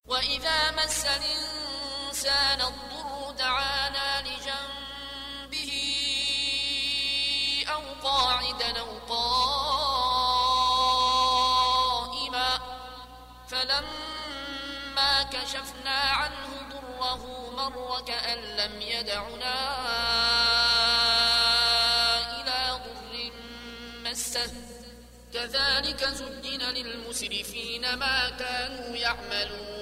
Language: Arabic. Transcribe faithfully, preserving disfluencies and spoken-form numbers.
وإذا مس الإنسان الضر دعانا لجنبه أو قاعدا أو قائما فلما كشفنا عنه ضره مر كأن لم يدعنا إلى ضر مسه كذلك زين للمسرفين ما كانوا يعملون